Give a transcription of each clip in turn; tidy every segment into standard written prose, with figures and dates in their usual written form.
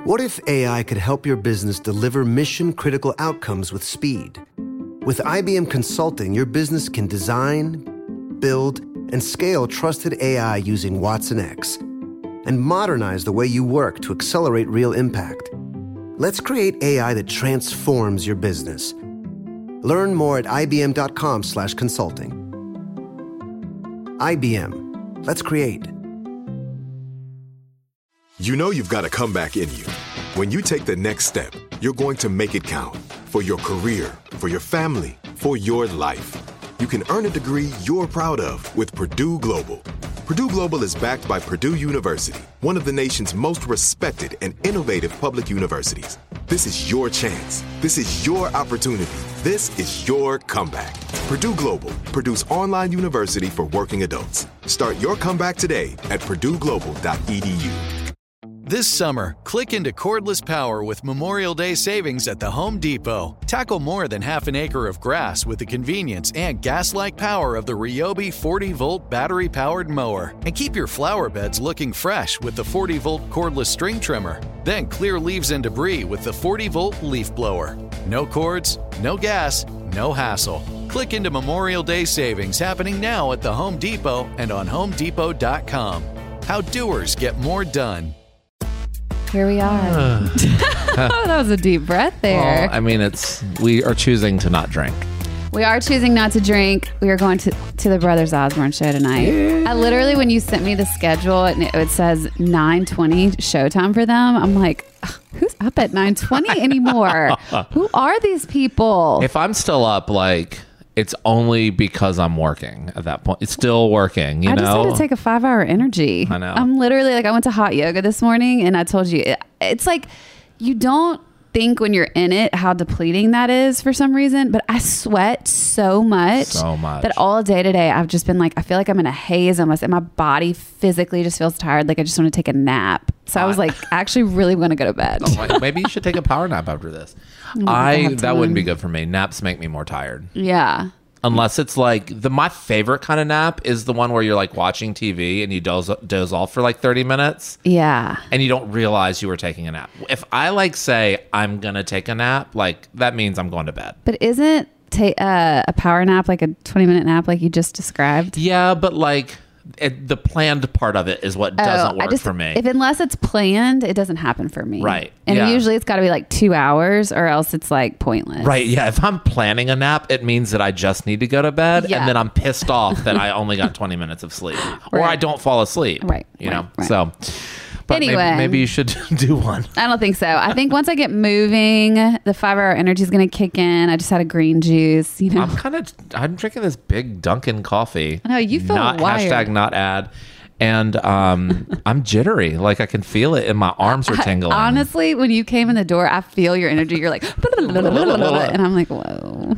What if AI could help your business deliver mission-critical outcomes with speed? With IBM Consulting, your business can design, build, and scale trusted AI using Watson X and modernize the way you work to accelerate real impact. Let's create AI that transforms your business. Learn more at ibm.com/consulting. IBM. Let's create. You know you've got a comeback in you. When you take the next step, you're going to make it count. For your career, for your family, for your life. You can earn a degree you're proud of with Purdue Global. Purdue Global is backed by Purdue University, one of the nation's most respected and innovative public universities. This is your chance. This is your opportunity. This is your comeback. Purdue Global, Purdue's online university for working adults. Start your comeback today at purdueglobal.edu. This summer, click into cordless power with Memorial Day savings at the Home Depot. Tackle more than half an acre of grass with the convenience and gas-like power of the Ryobi 40-volt battery-powered mower. And keep your flower beds looking fresh with the 40-volt cordless string trimmer. Then clear leaves and debris with the 40-volt leaf blower. No cords, no gas, no hassle. Click into Memorial Day savings happening now at the Home Depot and on HomeDepot.com. How doers get more done. Here we are. That was a deep breath there. Well, I mean, we are choosing to not drink. We are choosing not to drink. We are going to the Brothers Osborne show tonight. Yeah. I literally, when you sent me the schedule and it says 9:20 showtime for them, I'm like, who's up at 9:20 anymore? Who are these people? If I'm still up, like, it's only because I'm working at that point. It's still working, you know? I just had to take a 5-hour energy. I know. I'm literally like, I went to hot yoga this morning and I told you, it's like, you don't think when you're in it how depleting that is for some reason, but I sweat so much that all day today I've just been like, I feel like I'm in a haze almost, and my body physically just feels tired. Like I just want to take a nap. So I was like, actually really want to go to bed. Maybe you should take a power nap after this. That wouldn't be good for me. Naps make me more tired. Yeah. Unless it's like my favorite kind of nap is the one where you're like watching TV and you doze off for like 30 minutes. Yeah. And you don't realize you were taking a nap. If I like say I'm going to take a nap, like that means I'm going to bed. But isn't a power nap like a 20-minute nap like you just described? Yeah, but like the planned part of it is what doesn't work for me. Unless it's planned, it doesn't happen for me. Right. And usually it's got to be like 2 hours or else it's like pointless. Right. Yeah. If I'm planning a nap, it means that I just need to go to bed. Yeah. And then I'm pissed off that I only got 20 minutes of sleep. Or I don't fall asleep. Right. You know? Right. So... But anyway, maybe you should do one. I don't think so. I think once I get moving, the 5-hour energy is going to kick in. I just had a green juice, you know. I'm drinking this big Dunkin' coffee. I know, you feel wired. Hashtag not ad. And I'm jittery. Like I can feel it and my arms are tingling. Honestly, when you came in the door, I feel your energy. You're like, and I'm like, whoa.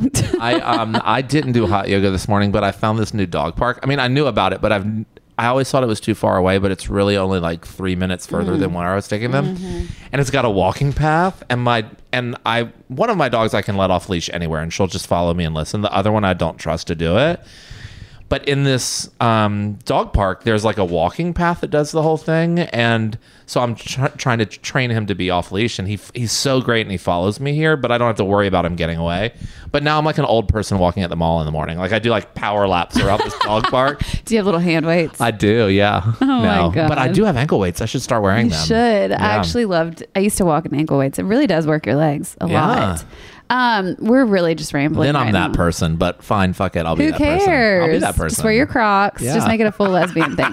I didn't do hot yoga this morning, but I found this new dog park. I mean, I knew about it, but I always thought it was too far away, but it's really only like 3 minutes further than where I was taking them. Mm-hmm. And it's got a walking path. And one of my dogs I can let off leash anywhere and she'll just follow me and listen. The other one I don't trust to do it. But in this dog park, there's like a walking path that does the whole thing. And so I'm trying to train him to be off leash. And he's so great and he follows me here, but I don't have to worry about him getting away. But now I'm like an old person walking at the mall in the morning. Like I do like power laps around this dog park. Do you have little hand weights? I do, yeah. Oh my God. But I do have ankle weights. I should start wearing them. You should. Yeah. I used to walk in ankle weights. It really does work your legs a lot. We're really just rambling. Then I'm that person, but fine, fuck it. I'll be that person. Who cares? I'll be that person. Just wear your Crocs. Yeah. Just make it a full lesbian thing.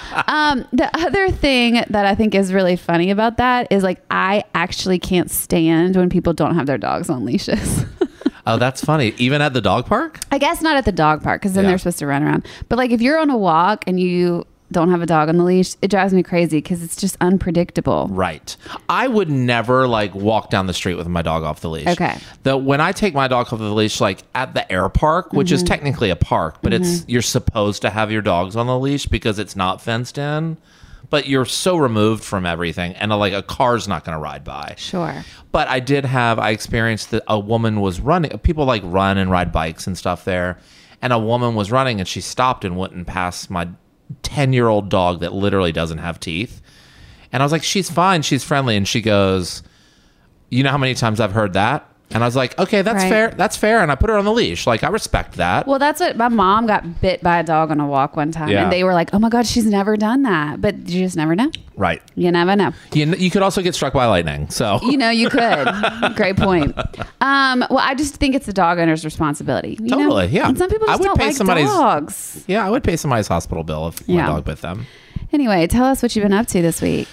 The other thing that I think is really funny about that is like I actually can't stand when people don't have their dogs on leashes. Oh, that's funny. Even at the dog park? I guess not at the dog park because then they're supposed to run around. But like if you're on a walk and you don't have a dog on the leash, it drives me crazy because it's just unpredictable. Right. I would never like walk down the street with my dog off the leash. Okay. When I take my dog off the leash, like at the air park, which is technically a park, but you're supposed to have your dogs on the leash because it's not fenced in. But you're so removed from everything, and like a car's not going to ride by. Sure. But I experienced that a woman was running. People like run and ride bikes and stuff there, and a woman was running, and she stopped and wouldn't pass my 10-year-old dog that literally doesn't have teeth. And I was like, she's fine. She's friendly. And she goes, you know how many times I've heard that? And I was like, okay, that's fair. That's fair. And I put her on the leash. Like, I respect that. Well, that's what my mom got bit by a dog on a walk one time. And they were like, oh my God, she's never done that. But you just never know. Right. You never know. You could also get struck by lightning. So, you could. Great point. Well, I just think it's the dog owner's responsibility. Totally. Yeah. And some people just don't like dogs. Yeah. I would pay somebody's hospital bill if my dog bit them. Anyway, tell us what you've been up to this week.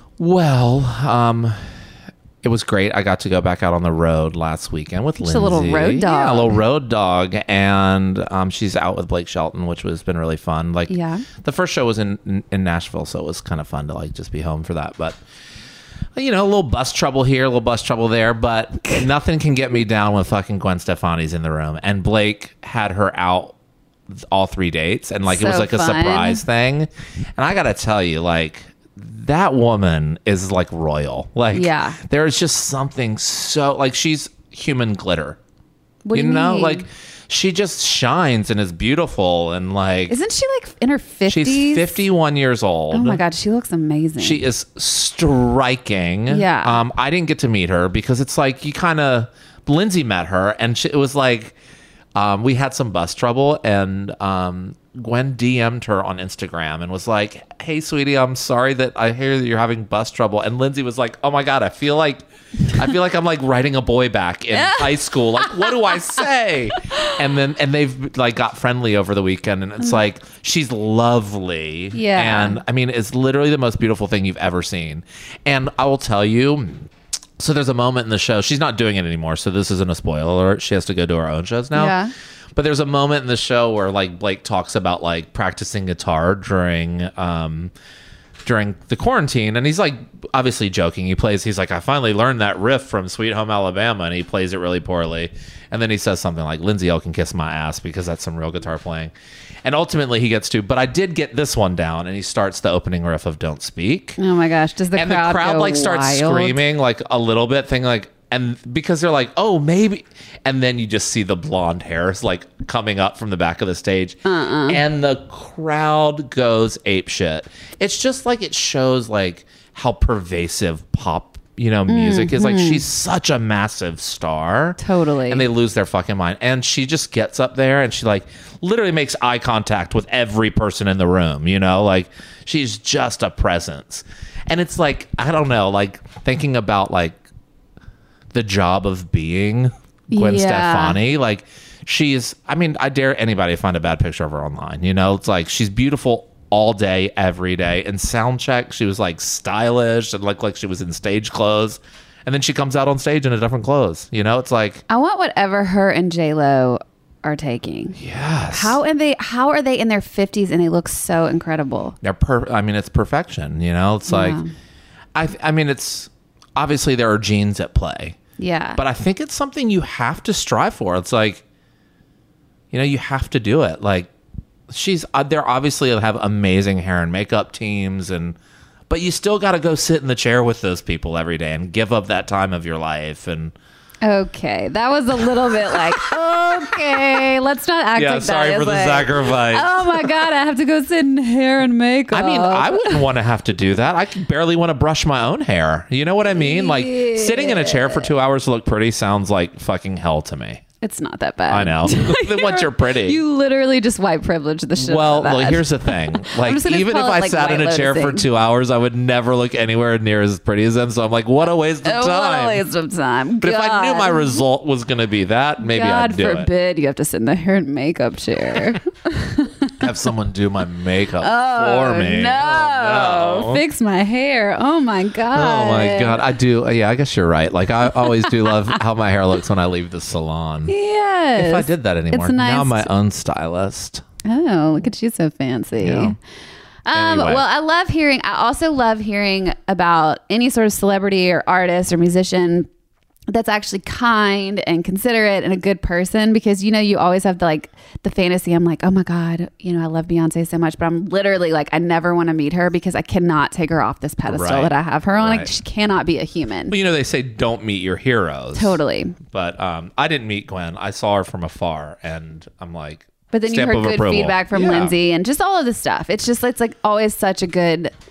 Well, it was great. I got to go back out on the road last weekend with Lindsay. Just a little road dog. Yeah, a little road dog. And she's out with Blake Shelton, which has been really fun. Like, the first show was in Nashville, so it was kind of fun to like just be home for that. But, a little bus trouble here, a little bus trouble there. But nothing can get me down when fucking Gwen Stefani's in the room. And Blake had her out all 3 dates. And like, it was like a surprise thing. And I got to tell you, like, that woman is like royal. Like, there's just something so like she's human glitter. What do you mean? Like she just shines and is beautiful and like. Isn't she like in her 50s? She's 51 years old. Oh my God, she looks amazing. She is striking. Yeah. I didn't get to meet her because it's like you kind of Lindsay met her and it was like we had some bus trouble and Gwen DM'd her on Instagram and was like, hey, sweetie, I'm sorry that I hear that you're having bus trouble. And Lindsay was like, oh my God, I feel like I'm like writing a boy back in high school. Like, what do I say? And they've like got friendly over the weekend. And it's like, she's lovely. Yeah. And I mean, it's literally the most beautiful thing you've ever seen. And I will tell you, so there's a moment in the show, she's not doing it anymore. So this isn't a spoiler alert. She has to go to her own shows now. Yeah. But there's a moment in the show where like Blake talks about like practicing guitar during the quarantine, and he's like obviously joking. He's like, I finally learned that riff from Sweet Home Alabama, and he plays it really poorly. And then he says something like, Lindsay Ell can kiss my ass, because that's some real guitar playing. And ultimately he gets to, but I did get this one down, and he starts the opening riff of Don't Speak. Oh my gosh. Does the crowd like starts screaming like a little bit, thing like, and because they're like, oh, maybe. And then you just see the blonde hairs like coming up from the back of the stage. And the crowd goes apeshit. It's just like it shows like how pervasive pop, music is. Like, she's such a massive star. Totally. And they lose their fucking mind. And she just gets up there and she like literally makes eye contact with every person in the room, like she's just a presence. And it's like, I don't know, like thinking about like the job of being Gwen Stefani, like I dare anybody to find a bad picture of her online. It's like she's beautiful all day, every day. And sound check, she was like stylish and looked like she was in stage clothes. And then she comes out on stage in a different clothes. It's like, I want whatever her and J-Lo are taking. Yes. How are they in their 50s and they look so incredible? They're it's perfection. It's like, I mean, it's obviously there are genes at play. Yeah. But I think it's something you have to strive for. It's like, you have to do it. Like, they're obviously have amazing hair and makeup teams, but you still got to go sit in the chair with those people every day and give up that time of your life. And okay, that was a little bit like, okay, let's not act like that. Sorry for the sacrifice. Oh my God, I have to go sit in hair and makeup. I mean, I wouldn't want to have to do that. I could barely want to brush my own hair. You know what I mean? Like, sitting in a chair for 2 hours to look pretty sounds like fucking hell to me. It's not that bad. I know. Then once you're pretty. You literally just white privilege the shit. Well, look, here's the thing. Like, even if I sat in a chair for 2 hours, I would never look anywhere near as pretty as them. So I'm like, what a waste of time. What a waste of time. But if I knew my result was going to be that, maybe I'd do it. God forbid you have to sit in the hair and makeup chair. Have someone do my makeup for me. No. Fix my hair. Oh my God. Oh my God. I do. Yeah, I guess you're right. Like, I always do love how my hair looks when I leave the salon. Yes. If I did that anymore. It's nice. Now I'm my own stylist. Oh, look at you, so fancy. Yeah. Anyway. Well, I also love hearing about any sort of celebrity or artist or musician that's actually kind and considerate and a good person, because you always have the fantasy. I'm like, oh my God, I love Beyonce so much, but I'm literally like, I never want to meet her because I cannot take her off this pedestal that I have her on. Right. Like, she cannot be a human. Well, they say don't meet your heroes. Totally. But I didn't meet Gwen. I saw her from afar, and I'm like, but then you heard good feedback from Lindsay and just all of this stuff. It's like always such a good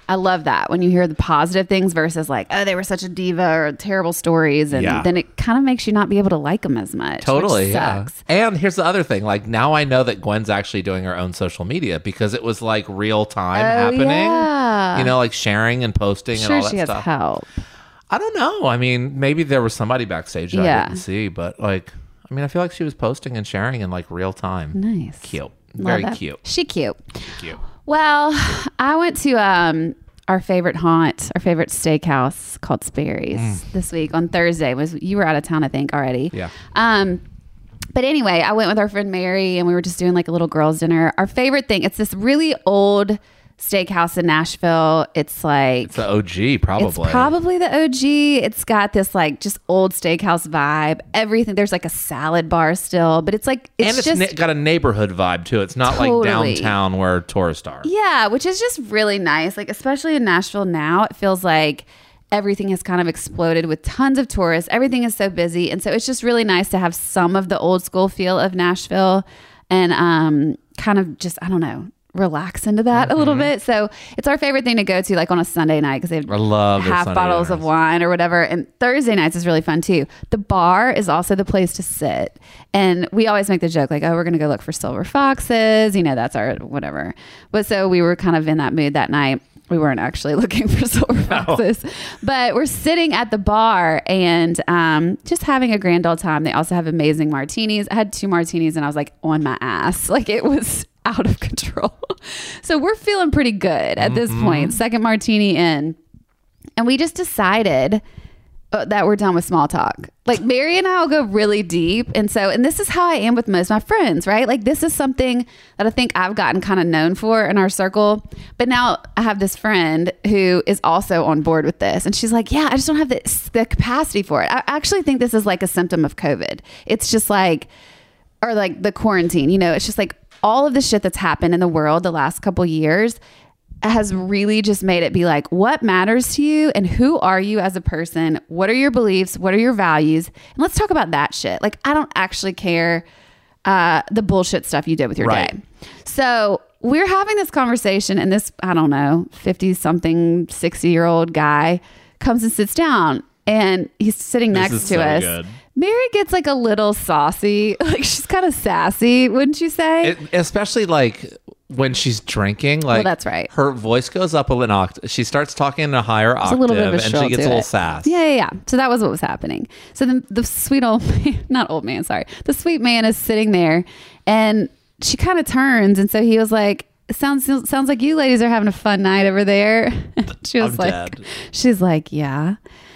I love that when you hear the positive things versus like, oh, they were such a diva or terrible stories. And then it kind of makes you not be able to like them as much. Totally. Which sucks. And here's the other thing. Like now I know that Gwen's actually doing her own social media because it was like real time happening. Yeah. You know, like sharing and posting and all that Sure, she has stuff. help. I don't know. I mean, maybe there was somebody backstage that I didn't see, but like, I mean, I feel like she was posting and sharing in like real time. Nice. Cute. Love Very that. cute. She cute. Cute. Well, I went to our favorite haunt, our favorite steakhouse called Sperry's this week on Thursday. You were out of town, I think, already. Yeah. But anyway, I went with our friend Mary and we were just doing like a little girls' dinner. Our favorite thing, it's this really old steakhouse in Nashville. It's like it's the OG, probably. It's probably the OG. It's got this like just old steakhouse vibe. Everything. There's like a salad bar still, but it's like it's just got a neighborhood vibe too. It's not like downtown where tourists are. Yeah, which is just really nice. Like especially in Nashville now, it feels like everything has kind of exploded with tons of tourists. Everything is so busy, and so it's just really nice to have some of the old school feel of Nashville and kind of just I don't know. Relax into that a little bit. So it's our favorite thing to go to like on a Sunday night because they have half bottles of wine or whatever. And Thursday nights is really fun too. The bar is also the place to sit. And we always make the joke like, oh, we're going to go look for silver foxes. You know, that's our whatever. But so we were kind of in that mood that night. We weren't actually looking for silver foxes, but we're sitting at the bar and just having a grand old time. They also have amazing martinis. I had 2 martinis and I was like on my ass. Like it was out of control. So we're feeling pretty good at this point. Second martini in. And we just decided that we're done with small talk. Like Mary and I will go really deep. And this is how I am with most of my friends, right? Like this is something that I think I've gotten kind of known for in our circle. But now I have this friend who is also on board with this. And she's like, yeah, I just don't have the capacity for it. I actually think this is like a symptom of COVID. It's just like, or like the quarantine, you know, it's just like all of the shit that's happened in the world the last couple years has really just made it be like, what matters to you and who are you as a person? What are your beliefs? What are your values? And let's talk about that shit. Like, I don't actually care the bullshit stuff you did with your day. So we're having this conversation and this, I don't know, 50 something, 60-year-old guy comes and sits down and he's sitting next to us. Good. Mary gets like a little saucy. Like she's kind of sassy, wouldn't you say? Especially like when she's drinking. Like, well, that's right. Her voice goes up an octave. She starts talking in a higher octave, a little bit of a and she gets a little sass. Yeah. So that was what was happening. So then the sweet old man, not old man, sorry. The sweet man is sitting there and she kind of turns. And so he was like, sounds like you ladies are having a fun night over there. She was she's like, yeah.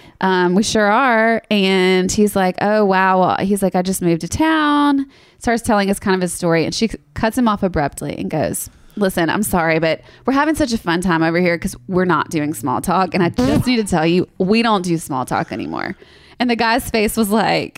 We sure are. And he's like, oh, wow. Well, he's like, I just moved to town. Starts telling us kind of his story. And she cuts him off abruptly and goes, listen, I'm sorry, but we're having such a fun time over here because we're not doing small talk. And I just need to tell you, we don't do small talk anymore. And the guy's face was like,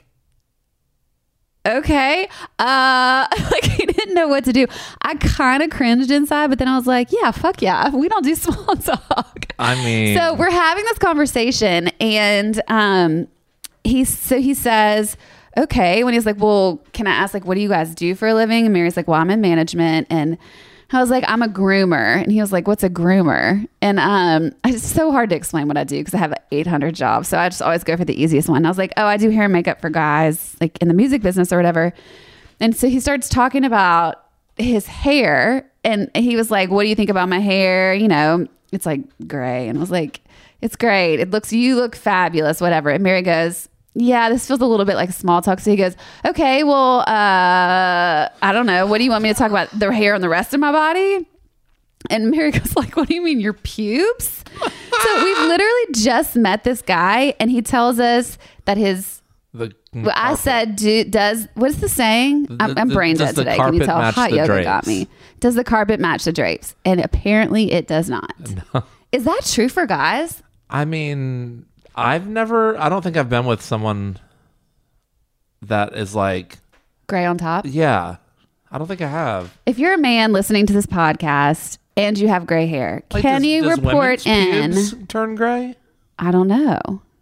okay. Like he didn't know what to do. I kind of cringed inside, but then I was like, yeah, fuck yeah. We don't do small talk. I mean, so we're having this conversation and he says, okay, when he's like, well, can I ask like, what do you guys do for a living? And Mary's like, well, I'm in management. And I was like, I'm a groomer. And he was like, what's a groomer? And it's so hard to explain what I do because I have 800 jobs. So I just always go for the easiest one. I was like, oh, I do hair and makeup for guys like in the music business or whatever. And so he starts talking about his hair and he was like, what do you think about my hair? You know, it's like gray. And I was like, it's great. You look fabulous, whatever. And Mary goes, yeah, this feels a little bit like small talk. So he goes, okay, well, I don't know. What do you want me to talk about? The hair on the rest of my body? And Mary goes like, what do you mean, your pubes? So we've literally just met this guy and he tells us that I said, what is the saying? I'm brain dead today. Can you tell? Hot yoga drapes got me. Does the carpet match the drapes? And apparently it does not. No. Is that true for guys? I mean, I don't think I've been with someone that is like gray on top. Yeah. I don't think I have. If you're a man listening to this podcast and you have gray hair, like can you report in? Turn gray? I don't know.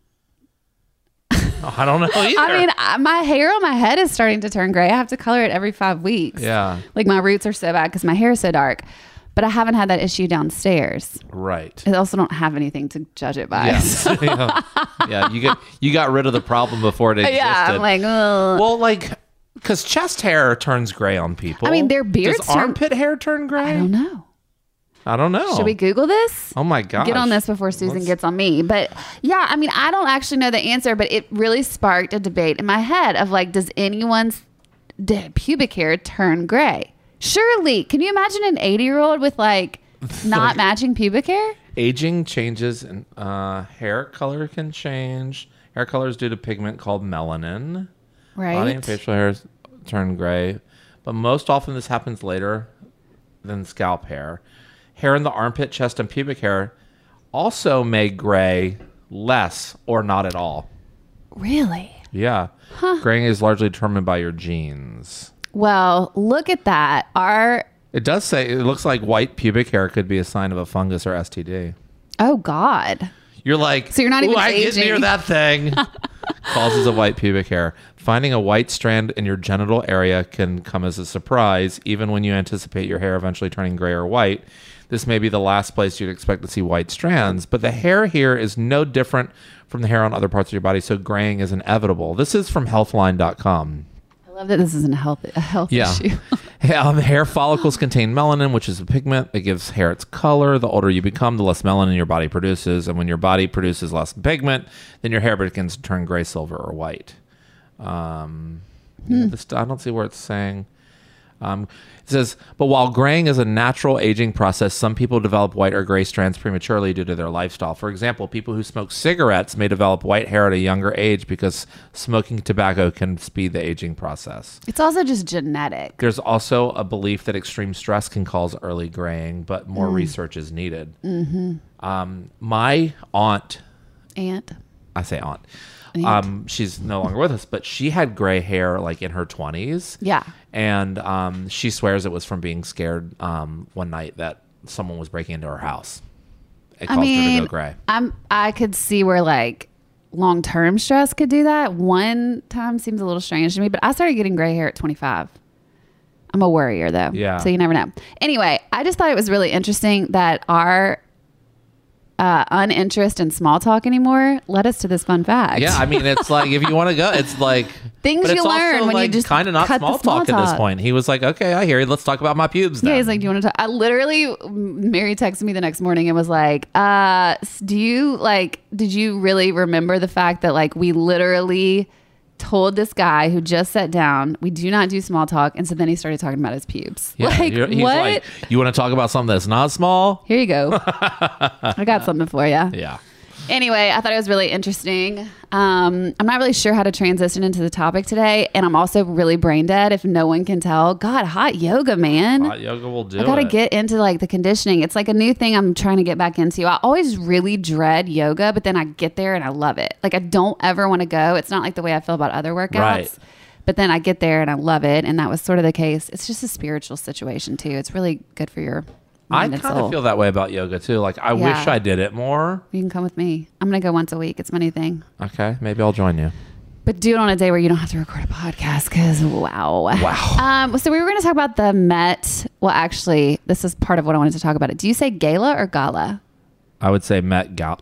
I don't know either. I mean, my hair on my head is starting to turn gray. I have to color it every 5 weeks. Yeah. Like my roots are so bad because my hair is so dark. but I haven't had that issue downstairs. Right. I also don't have anything to judge it by. Yes. Yeah. You got rid of the problem before it existed. Yeah, I'm like, ugh. Well, like, because chest hair turns gray on people. I mean, their beards Does armpit hair turn gray? I don't know. I don't know. Should we Google this? Oh my gosh. Get on this before Susan gets on me. But yeah, I mean, I don't actually know the answer, but it really sparked a debate in my head of like, does anyone's pubic hair turn gray? Surely. Can you imagine an 80-year-old with like not matching pubic hair? Aging changes and hair color can change. Hair color is due to pigment called melanin. Right. Body and facial hairs turn gray, but most often this happens later than scalp hair. Hair in the armpit, chest, and pubic hair also may gray less or not at all. Really? Yeah. Huh. Graying is largely determined by your genes. Well, look at that. It does say it looks like white pubic hair could be a sign of a fungus or STD. Oh, God. You're like, so you're not even I aging. get near that thing. Causes of white pubic hair. Finding a white strand in your genital area can come as a surprise, even when you anticipate your hair eventually turning gray or white. This may be the last place you'd expect to see white strands, but the hair here is no different from the hair on other parts of your body, so graying is inevitable. This is from healthline.com. I love that this isn't a health issue. Hair follicles contain melanin, which is a pigment that gives hair its color. The older you become, the less melanin your body produces. And when your body produces less pigment, then your hair begins to turn gray, silver, or white. I don't see where it's saying. It says, but while graying is a natural aging process, some people develop white or gray strands prematurely due to their lifestyle. For example, people who smoke cigarettes may develop white hair at a younger age because smoking tobacco can speed the aging process. It's also just genetic. There's also a belief that extreme stress can cause early graying, but more research is needed. Mm-hmm. My aunt. I say aunt. She's no longer with us, but she had gray hair like in her 20s. Yeah. And she swears it was from being scared one night that someone was breaking into her house. It caused her to go gray. I could see where like long-term stress could do that. One time seems a little strange to me, but I started getting gray hair at 25. I'm a worrier though. Yeah. So you never know. Anyway, I just thought it was really interesting that our uninterest in small talk anymore led us to this fun fact. Yeah, I mean, it's like if you want to go, it's like things you learn when like you just kind of not cut small the small talk at this point. He was like, "Okay, I hear you. Let's talk about my pubes." Then. Yeah, he's like, "Do you want to talk?" I literally, Mary texted me the next morning and was like, "Did you really remember the fact that like we literally told this guy who just sat down, we do not do small talk," and so then he started talking about his pubes. Yeah, like, he's what? Like, you want to talk about something that's not small? Here you go. I got something for you. Yeah. Anyway, I thought it was really interesting. I'm not really sure how to transition into the topic today, and I'm also really brain dead if no one can tell. God, hot yoga, man. Hot yoga will do it. I got to get into like the conditioning. It's like a new thing I'm trying to get back into. I always really dread yoga, but then I get there and I love it. Like I don't ever want to go. It's not like the way I feel about other workouts. Right. But then I get there and I love it, and that was sort of the case. It's just a spiritual situation too. It's really good for your I mind and kind soul. of feel that way about yoga too. Like I wish I did it more. You can come with me. I'm going to go once a week. It's my new thing. Okay, maybe I'll join you. But do it on a day where you don't have to record a podcast because wow. So we were going to talk about the Met. Well, actually, this is part of what I wanted to talk about. Do you say gala or gala? I would say Met Gala.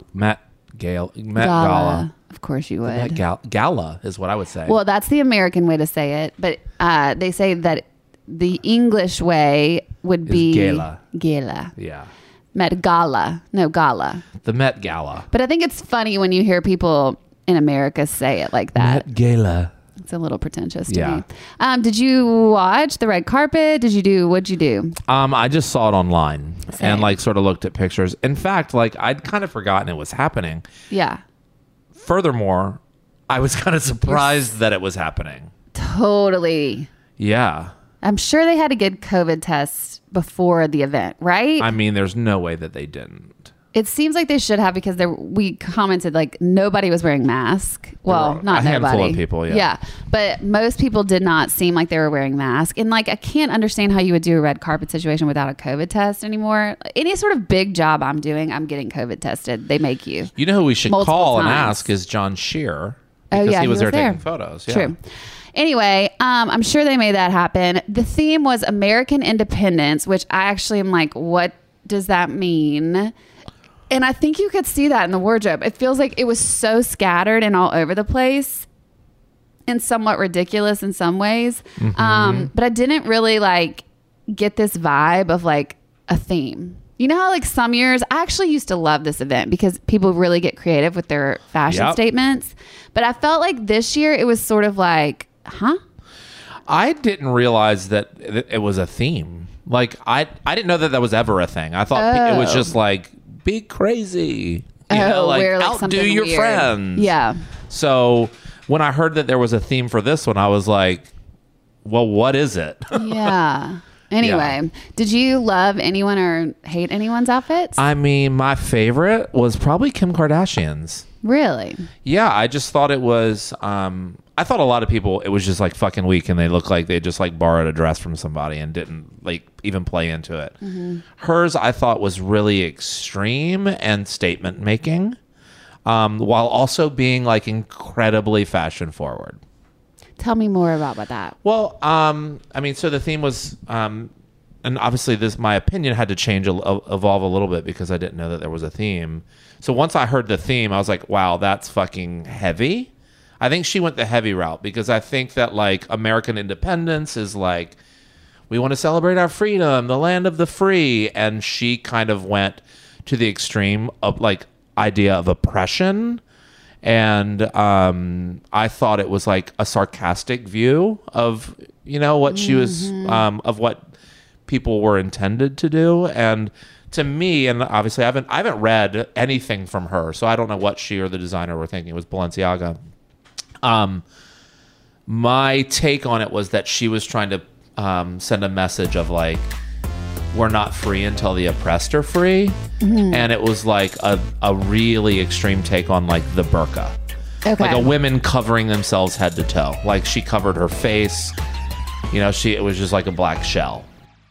Of course you would. Met Gala is what I would say. Well, that's the American way to say it. But they say that the English way would be gala. Gala. Yeah. Met Gala. No, gala. The Met Gala. But I think it's funny when you hear people in America say it like that. Met Gala. It's a little pretentious to me. Did you watch the red carpet? What'd you do? I just saw it online. Same. And like sort of looked at pictures. In fact, like I'd kind of forgotten it was happening. Yeah. Furthermore, I was kind of surprised that it was happening. Totally. Yeah. I'm sure they had to get COVID tests before the event, right? I mean, there's no way that they didn't. It seems like they should have because we commented like nobody was wearing masks. Well, not a handful nobody. of people, yeah. Yeah, but most people did not seem like they were wearing masks. And like I can't understand how you would do a red carpet situation without a COVID test anymore. Any sort of big job I'm doing, I'm getting COVID tested. They make you. You know who we should Multiple call times. and ask is John Shear. Oh Because yeah, he was there taking photos. Yeah. True. Anyway, I'm sure they made that happen. The theme was American independence, which I actually am like, what does that mean? And I think you could see that in the wardrobe. It feels like it was so scattered and all over the place and somewhat ridiculous in some ways. But I didn't really like get this vibe of like a theme. You know how like some years, I actually used to love this event because people really get creative with their fashion statements. But I felt like this year it was sort of like, huh? I didn't realize that it was a theme. Like I didn't know that was ever a thing. I thought it was just like, be crazy. You know, like outdo your friends. Yeah. So when I heard that there was a theme for this one, I was like, well, what is it? Yeah. Anyway, did you love anyone or hate anyone's outfits? I mean, my favorite was probably Kim Kardashian's. Really? Yeah, I just thought it was, I thought a lot of people, it was just like fucking weak and they looked like they just like borrowed a dress from somebody and didn't like even play into it. Hers, I thought was really extreme and statement making, while also being like incredibly fashion forward. Tell me more about that. Well, I mean, so the theme was, and obviously my opinion had to change, evolve a little bit because I didn't know that there was a theme. So once I heard the theme, I was like, wow, that's fucking heavy. I think she went the heavy route because I think that like American independence is like, we want to celebrate our freedom, the land of the free. And she kind of went to the extreme of like idea of oppression. And I thought it was like a sarcastic view of, you know, what she was, of what people were intended to do. And to me, and obviously I haven't read anything from her, so I don't know what she or the designer were thinking. It was Balenciaga. My take on it was that she was trying to send a message of like, we're not free until the oppressed are free. And it was like a really extreme take on like the burqa. Okay. Like a women covering themselves head to toe. Like she covered her face. You know, it was just like a black shell.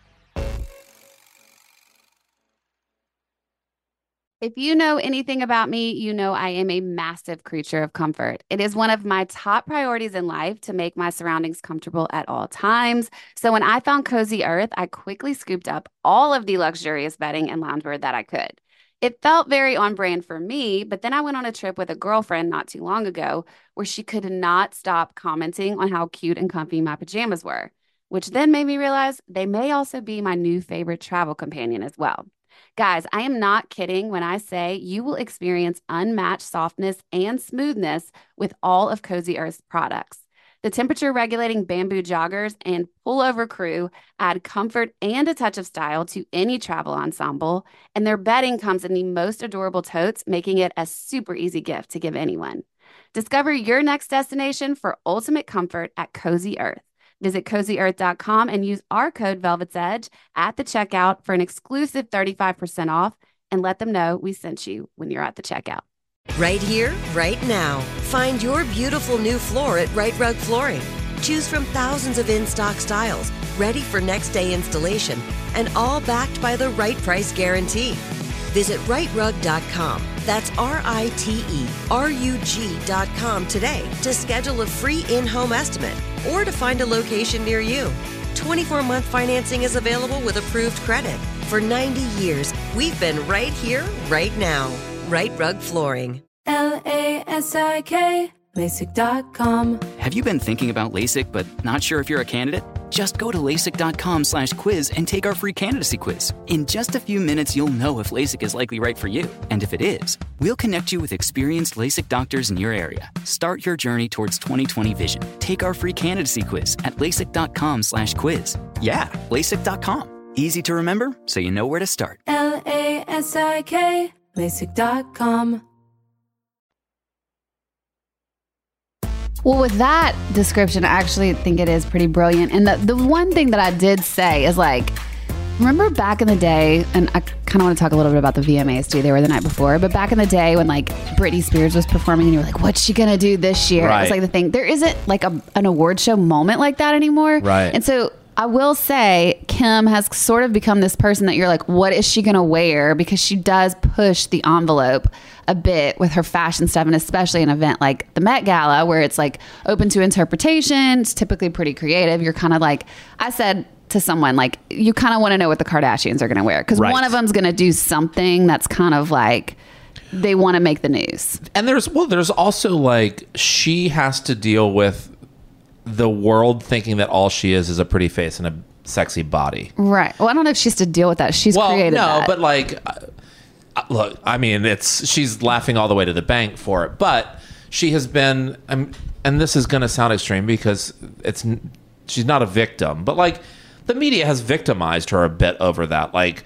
If you know anything about me, you know I am a massive creature of comfort. It is one of my top priorities in life to make my surroundings comfortable at all times. So when I found Cozy Earth, I quickly scooped up all of the luxurious bedding and loungewear that I could. It felt very on brand for me, but then I went on a trip with a girlfriend not too long ago where she could not stop commenting on how cute and comfy my pajamas were, which then made me realize they may also be my new favorite travel companion as well. Guys, I am not kidding when I say you will experience unmatched softness and smoothness with all of Cozy Earth's products. The temperature-regulating bamboo joggers and pullover crew add comfort and a touch of style to any travel ensemble, and their bedding comes in the most adorable totes, making it a super easy gift to give anyone. Discover your next destination for ultimate comfort at Cozy Earth. Visit CozyEarth.com and use our code Velvet's Edge at the checkout for an exclusive 35% off, and let them know we sent you when you're at the checkout. Right here, right now. Find your beautiful new floor at Right Rug Flooring. Choose from thousands of in-stock styles, ready for next day installation, and all backed by the right price guarantee. Visit rightrug.com. That's RITERUG.com today to schedule a free in-home estimate or to find a location near you. 24-month financing is available with approved credit. For 90 years, we've been right here, right now. Right Rug Flooring. LASIK, LASIK.com. Have you been thinking about LASIK but not sure if you're a candidate? Just go to LASIK.com/quiz and take our free candidacy quiz. In just a few minutes, you'll know if LASIK is likely right for you. And if it is, we'll connect you with experienced LASIK doctors in your area. Start your journey towards 20/20 vision. Take our free candidacy quiz at LASIK.com/quiz. Yeah, LASIK.com. Easy to remember, so you know where to start. LASIK, LASIK.com. Well, with that description, I actually think it is pretty brilliant. And the one thing that I did say is like, remember back in the day, and I kind of want to talk a little bit about the VMAs too. They were the night before, but back in the day when like Britney Spears was performing and you were like, what's she going to do this year? Right. It's like the thing. There isn't like an award show moment like that anymore. Right. And so I will say Kim has sort of become this person that you're like, what is she going to wear? Because she does push the envelope a bit with her fashion stuff, and especially an event like the Met Gala where it's like open to interpretation. It's typically pretty creative. You're kind of like, I said to someone, like, you kind of want to know what the Kardashians are going to wear, because one of them's going to do something that's kind of like they want to make the news. And there's also like, she has to deal with the world thinking that all she is a pretty face and a sexy body. Right. Well, I don't know if she has to deal with that. She's created that. But like, look, I mean, she's laughing all the way to the bank for it, but she has been, and this is going to sound extreme because she's not a victim, but like the media has victimized her a bit over that. Like,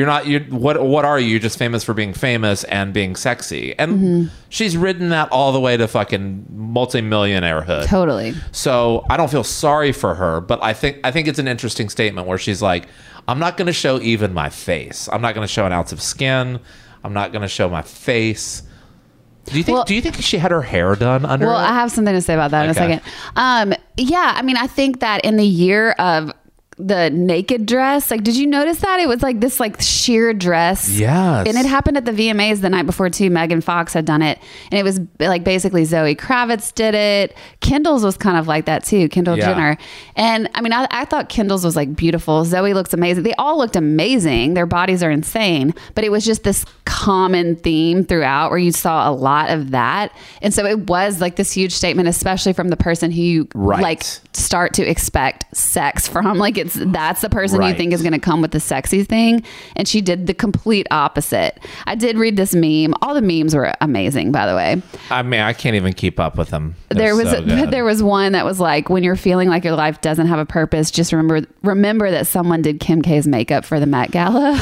what are you? You're just famous for being famous and being sexy. And she's ridden that all the way to fucking multi-millionairehood. Totally. So I don't feel sorry for her, but I think it's an interesting statement where she's like, I'm not going to show even my face. I'm not going to show an ounce of skin. I'm not going to show my face. Do you think she had her hair done under it? I have something to say about that in a second. Yeah, I mean, I think that in the year of the naked dress, like, did you notice that it was like this like sheer dress? Yes. And it happened at the VMAs the night before too. Megan Fox had done it, and it was like basically Zoe Kravitz did it. Kendall's was kind of like that too, Kendall Jenner. And I mean, I thought Kendall's was like beautiful. Zoe looks amazing. They all looked amazing. Their bodies are insane, but it was just this common theme throughout where you saw a lot of that. And so it was like this huge statement, especially from the person who you like start to expect sex from. Like, that's the person you think is going to come with the sexy thing, and she did the complete opposite. I did read this meme. All the memes were amazing, by the way. I mean, I can't even keep up with them. There was one that was like, when you're feeling like your life doesn't have a purpose, just remember that someone did Kim K's makeup for the Met Gala.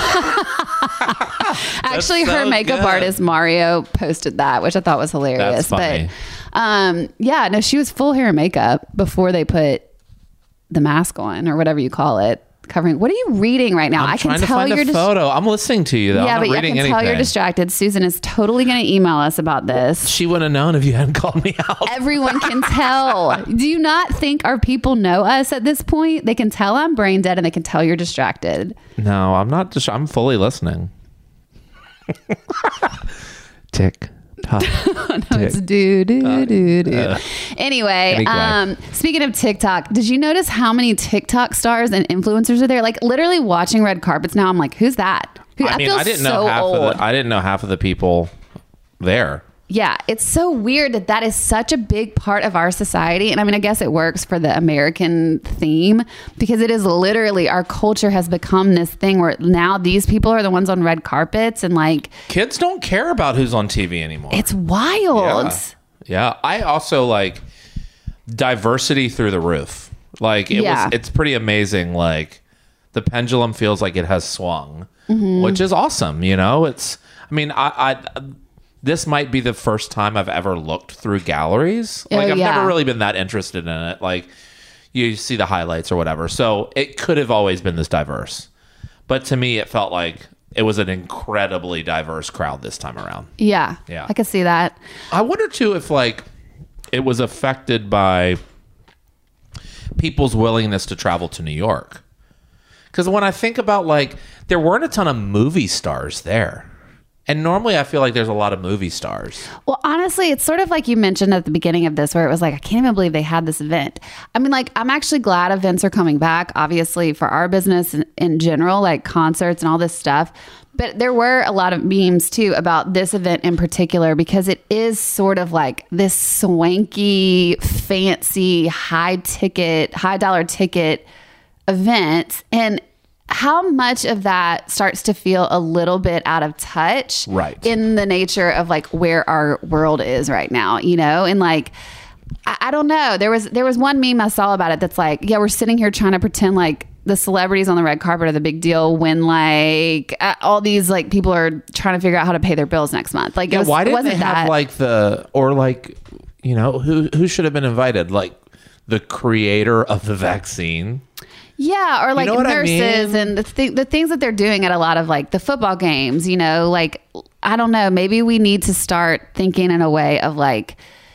Actually, her makeup artist Mario posted that, which I thought was hilarious. That's funny. But she was full hair and makeup before they put the mask on, or whatever you call it, covering. What are you reading right now? I can tell you're photo. I'm listening to you though. Yeah, I'm not but I reading can tell you're distracted. Susan is totally going to email us about this. She wouldn't have known if you hadn't called me out. Everyone can tell. Do you not think our people know us at this point? They can tell I'm brain dead, and they can tell you're distracted. No, I'm not. I'm fully listening. Tick. No, it's do. Anyway, speaking of TikTok, did you notice how many TikTok stars and influencers are there? Like, literally watching red carpets now, I'm like, who's that? I didn't know half of the people there. Yeah, it's so weird that is such a big part of our society. And I mean, I guess it works for the American theme, because it is literally, our culture has become this thing where now these people are the ones on red carpets, and like, kids don't care about who's on TV anymore. It's wild. Yeah. I also like diversity through the roof. Like it's pretty amazing. Like, the pendulum feels like it has swung, which is awesome. You know, this might be the first time I've ever looked through galleries. Like, I've never really been that interested in it. Like, you see the highlights or whatever. So it could have always been this diverse. But to me, it felt like it was an incredibly diverse crowd this time around. Yeah. I could see that. I wonder, too, if, like, it was affected by people's willingness to travel to New York. Because when I think about, like, there weren't a ton of movie stars there. And normally I feel like there's a lot of movie stars. Well, honestly, it's sort of like you mentioned at the beginning of this, where it was like, I can't even believe they had this event. I mean, like, I'm actually glad events are coming back, obviously, for our business in general, like concerts and all this stuff. But there were a lot of memes, too, about this event in particular, because it is sort of like this swanky, fancy, high dollar ticket event. And how much of that starts to feel a little bit out of touch in the nature of like where our world is right now, you know? And like, I don't know. There was one meme I saw about it that's like, yeah, we're sitting here trying to pretend like the celebrities on the red carpet are the big deal when like all these like people are trying to figure out how to pay their bills next month. Like, why didn't they have like you know, who should have been invited? Like the creator of the vaccine. Yeah, or like nurses and the things that they're doing at a lot of like the football games, you know, like, I don't know, maybe we need to start thinking in a way of like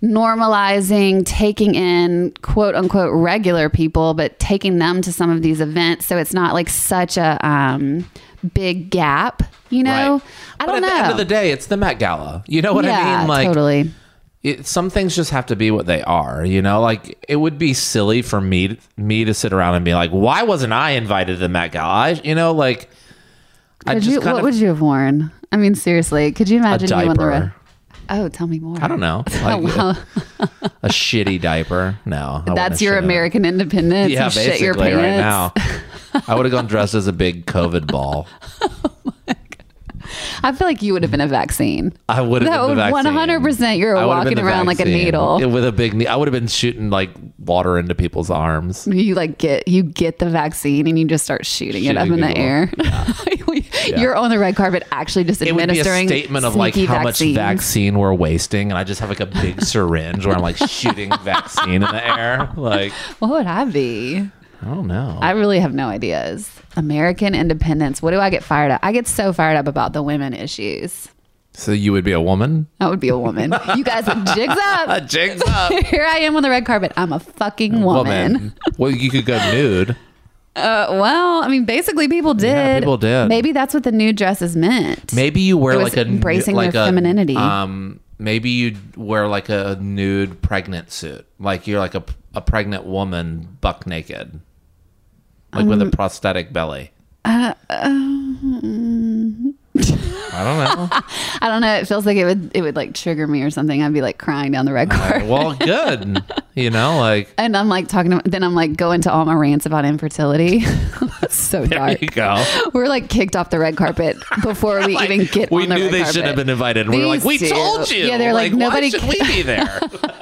normalizing taking in quote unquote regular people, but taking them to some of these events, so it's not like such a big gap, you know. Right. I don't know. At the end of the day, it's the Met Gala. You know what I mean? Like, totally. Some things just have to be what they are, you know. Like, it would be silly for me to sit around and be like, why wasn't I invited to the Met Gala? You know, like, what would you have worn? I mean, seriously, could you imagine you on the red? Oh, tell me more. I don't know. Like a shitty diaper. No. That's your American independence. Yeah, you basically shit your pants. right now. I would have gone dressed as a big COVID ball. I feel like you would have been a vaccine. I would have been the vaccine. 100%. You're walking around like a needle with a big. I would have been shooting like water into people's arms. You get the vaccine and you just start shooting it up in the air. Yeah. You're on the red carpet actually just administering. It would be a statement of like how much vaccine we're wasting, and I just have like a big syringe where I'm like shooting vaccine in the air. Like, what would I be? I don't know. I really have no ideas. American independence. What do I get fired up? I get so fired up about the women issues. So you would be a woman? I would be a woman. You guys, jigs up. Jigs up. Here I am on the red carpet. I'm a fucking woman. Well, you could go nude. Well, I mean, basically people did. Yeah, people did. Maybe that's what the nude dresses meant. Maybe you wear like a embracing their femininity. Maybe you wear like a nude pregnant suit. Like you're like a pregnant woman buck naked. Like with a prosthetic belly. I don't know. I don't know. It feels like it would like trigger me or something. I'd be like crying down the red carpet. Well, good. You know, like. And I'm like then I'm like going to all my rants about infertility. That's so dark. There you go. We're like kicked off the red carpet before we even get on the red carpet. We knew they should have been invited. And we were like, we told you. Yeah, they're like nobody. Why should we be there?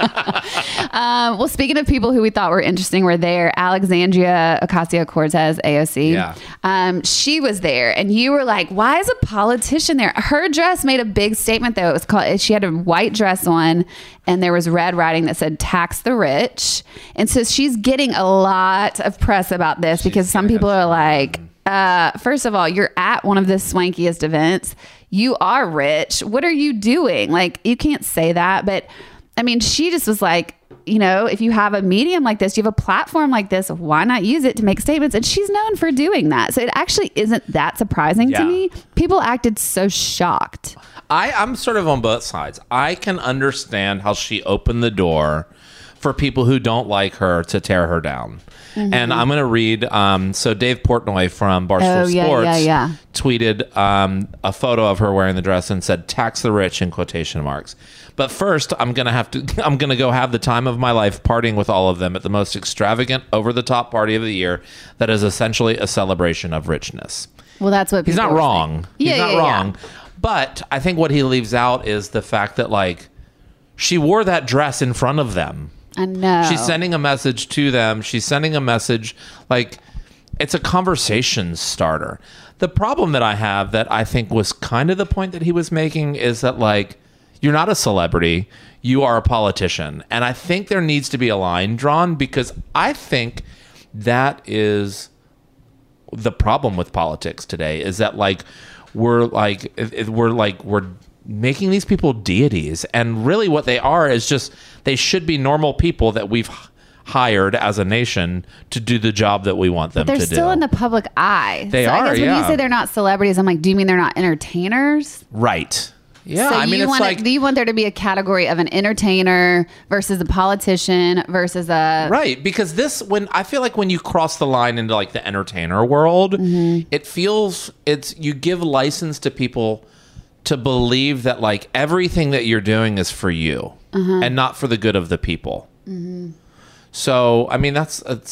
Well, speaking of people who we thought were interesting, were there. Alexandria Ocasio-Cortez, AOC. Yeah. She was there, and you were like, why is a politician there? Her dress made a big statement, though. It was called. She had a white dress on, and there was red writing that said "Tax the Rich." And so she's getting a lot of press about this because some people are like, first of all, you're at one of the swankiest events. You are rich. What are you doing? Like, you can't say that. But I mean, she just was like, you know, if you have a medium like this, you have a platform like this, why not use it to make statements? And she's known for doing that. So it actually isn't that surprising to me. People acted so shocked. I'm sort of on both sides. I can understand how she opened the door for people who don't like her to tear her down. Mm-hmm. And I'm going to read, so Dave Portnoy from Barstool Sports tweeted a photo of her wearing the dress and said, "Tax the rich," in quotation marks. But first, I'm going to go have the time of my life partying with all of them at the most extravagant, over-the-top party of the year that is essentially a celebration of richness. Well, that's what he's not wrong. He's not wrong. Yeah. But I think what he leaves out is the fact that, like, she wore that dress in front of them. I know. She's sending a message to them. She's sending a message, like, it's a conversation starter. The problem that I have that I think was kind of the point that he was making is that, like, you're not a celebrity. You are a politician. And I think there needs to be a line drawn because I think that is the problem with politics today is that, like, we're making these people deities, and really what they are is just they should be normal people that we've hired as a nation to do the job that we want them to do. They're still in the public eye. They are. I guess when you say they're not celebrities, I'm like, do you mean they're not entertainers? Right. Yeah, so I mean, do you want there to be a category of an entertainer versus a politician versus a... Right, because I feel like when you cross the line into like the entertainer world, it feels you give license to people to believe that like everything that you're doing is for you and not for the good of the people. So, I mean,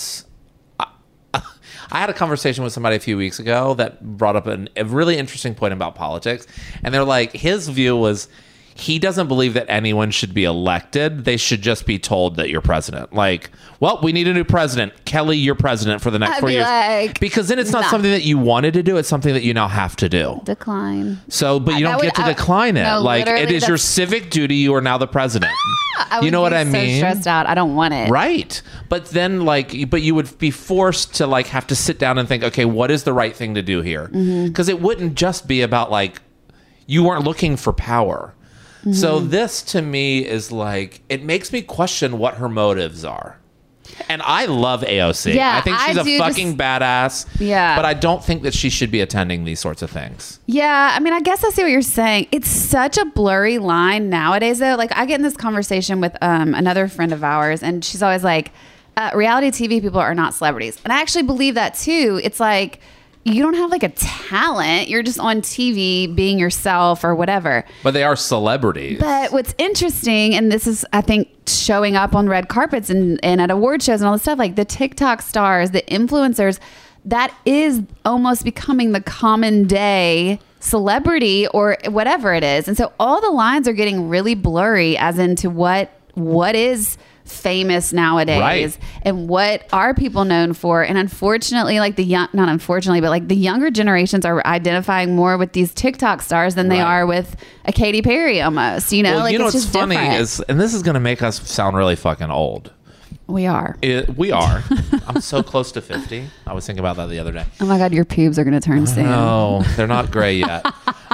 I had a conversation with somebody a few weeks ago that brought up a really interesting point about politics. And they're like, his view was he doesn't believe that anyone should be elected. They should just be told that you're president. Like, well, we need a new president. Kelly, you're president for the next 4 years. Like, because then it's not something that you wanted to do. It's something that you now have to do. Decline. So, but you don't get to decline it. No, like, it is your civic duty. You are now the president. You know what I mean? So stressed out. I don't want it. Right. But then, like, but you would be forced to, like, have to sit down and think, okay, what is the right thing to do here? Because it wouldn't just be about, like, you weren't looking for power. So this to me is like, it makes me question what her motives are. And I love AOC. Yeah, I think she's a fucking badass. Yeah. But I don't think that she should be attending these sorts of things. Yeah, I mean, I guess I see what you're saying. It's such a blurry line nowadays, though. Like, I get in this conversation with another friend of ours, and she's always like, reality TV people are not celebrities. And I actually believe that, too. It's like, you don't have like a talent. You're just on TV being yourself or whatever. But they are celebrities. But what's interesting, and this is, I think, showing up on red carpets and at award shows and all this stuff, like the TikTok stars, the influencers, that is almost becoming the common day celebrity or whatever it is. And so all the lines are getting really blurry as into what is famous nowadays, right, and what are people known for. And unfortunately, like not unfortunately, but like the younger generations are identifying more with these TikTok stars than they are with a Katy Perry almost, you know. Well, like, you know it's what's just funny different. is, and this is going to make us sound really fucking old. We are. We are. I'm so close to 50. I was thinking about that the other day. Oh my God, your pubes are going to turn soon. No, they're not gray yet.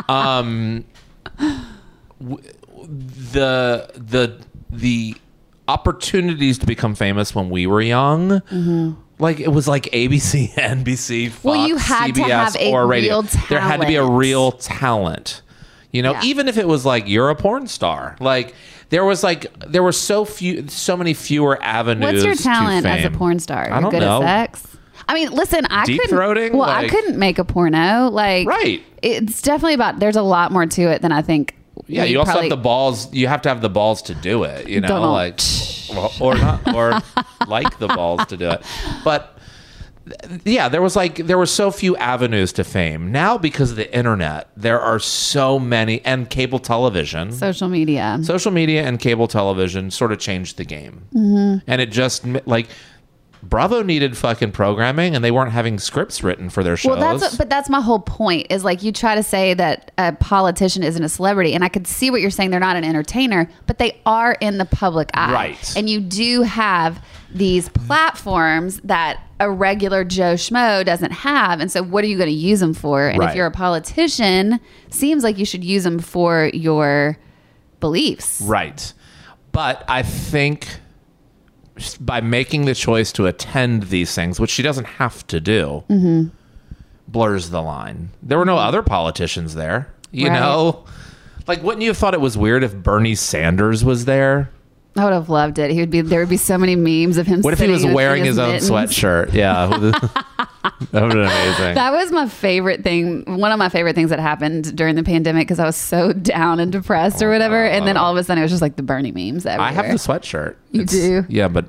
The opportunities to become famous when we were young, like it was like ABC, NBC, Fox, well, you had CBS, to have a or radio. real talent. There had to be a real talent. You know, Yeah. even if it was like you're a porn star, like there were so many fewer avenues. What's your talent to as a fame. porn star? I don't You're good know. at sex? I mean, listen, I Deep-throating? couldn't. Well, I couldn't make a porno. Like, Right. It's definitely about. There's a lot more to it than I think. Yeah, you also have the balls. You have to have the balls to do it. You know, Don't. like or not, or like the balls to do it. But yeah, there were so few avenues to fame. Now, because of the internet, there are so many, and cable television, social media, and cable television sort of changed the game. And it just like. Bravo needed fucking programming, and they weren't having scripts written for their shows. Well, that's my whole point. Is like you try to say that a politician isn't a celebrity, and I could see what you're saying. They're not an entertainer, but they are in the public eye, right? And you do have these platforms that a regular Joe Schmo doesn't have, and so what are you going to use them for? And Right. if you're a politician, seems like you should use them for your beliefs, right? But I think by making the choice to attend these things, which she doesn't have to do, blurs the line. There were no other politicians there, you Right. know? Like, wouldn't you have thought it was weird if Bernie Sanders was there? I would have loved it. There would be so many memes of him. What if he was sitting wearing in his own mittens. sweatshirt? Yeah. That would have been amazing. That was my favorite thing. One of my favorite things that happened during the pandemic because I was so down and depressed or whatever. And then all of a sudden it was just like the Bernie memes everywhere. I have the sweatshirt. You do? Yeah, but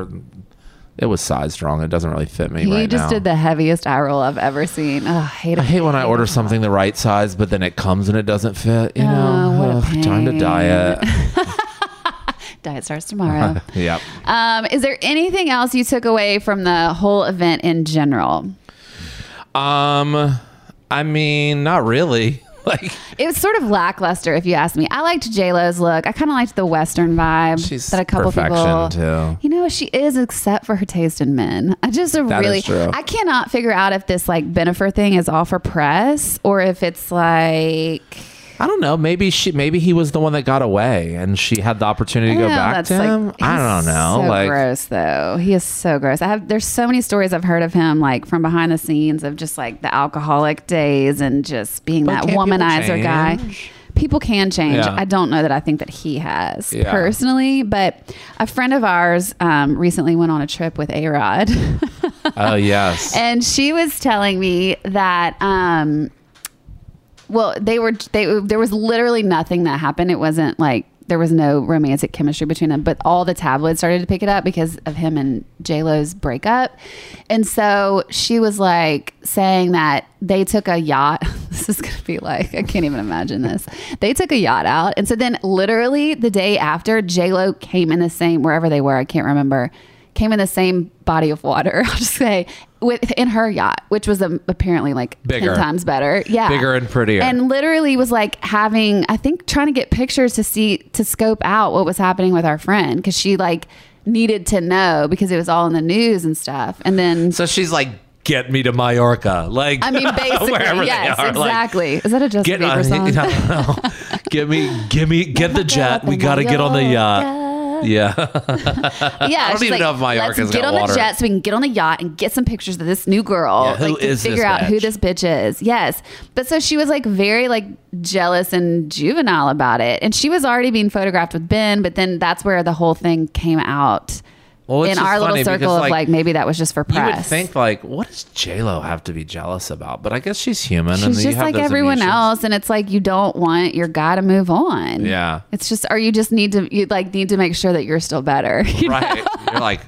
it was sized wrong. It doesn't really fit me right now. He just did the heaviest eye roll I've ever seen. Oh, I hate when I order something the right size, but then it comes and it doesn't fit. You know, what a pain. Time to diet. Diet starts tomorrow. Yep. Is there anything else you took away from the whole event in general? I mean, not really. Like, it was sort of lackluster, if you ask me. I liked J-Lo's look. I kind of liked the Western vibe. She's that a couple perfection people, too. You know, she is, except for her taste in men. I just That really, is true. I cannot figure out if this like Bennifer thing is all for press or if it's like. I don't know. Maybe he was the one that got away, and she had the opportunity to go back to him. Like, I don't know. So like, gross, though. He is so gross. There's so many stories I've heard of him, like from behind the scenes of just like the alcoholic days and just being But that can't people womanizer guy. change? People can change. Yeah. I don't know that I think that he has Yeah. personally, but a friend of ours recently went on a trip with A-Rod. Oh yes. And she was telling me that well, there was literally nothing that happened. It wasn't like there was no romantic chemistry between them, but all the tabloids started to pick it up because of him and J-Lo's breakup. And so she was like saying that they took a yacht. This is going to be like, I can't even imagine this. They took a yacht out. And so then literally the day after, J-Lo came in the same, wherever they were, I can't remember, came in the same body of water, I'll just say, in her yacht, which was apparently like Bigger. 10 times better. Yeah. Bigger and prettier. And literally was like trying to get pictures to scope out what was happening with our friend. Because she like needed to know because it was all in the news and stuff. And then. So she's like, get me to Mallorca. Like, I mean, basically, wherever yes, they are. exactly. Like, Is that a Justin Bieber song? No. Get the jet. We got to get on the yacht. Yeah. I don't even know if Mallorca's got water. Let's get on the jet so we can get on the yacht and get some pictures of this new girl. Yeah, who is to figure out who this bitch is. Yes. But so she was like very like jealous and juvenile about it. And she was already being photographed with Ben, but then that's where the whole thing came out. Well, in our little circle of like maybe that was just for press. You would think like, what does J-Lo have to be jealous about? But I guess she's human. She's just like everyone else, and it's like you don't want your guy to move on. Yeah, it's just, or you just need to make sure that you're still better. Right? You're like,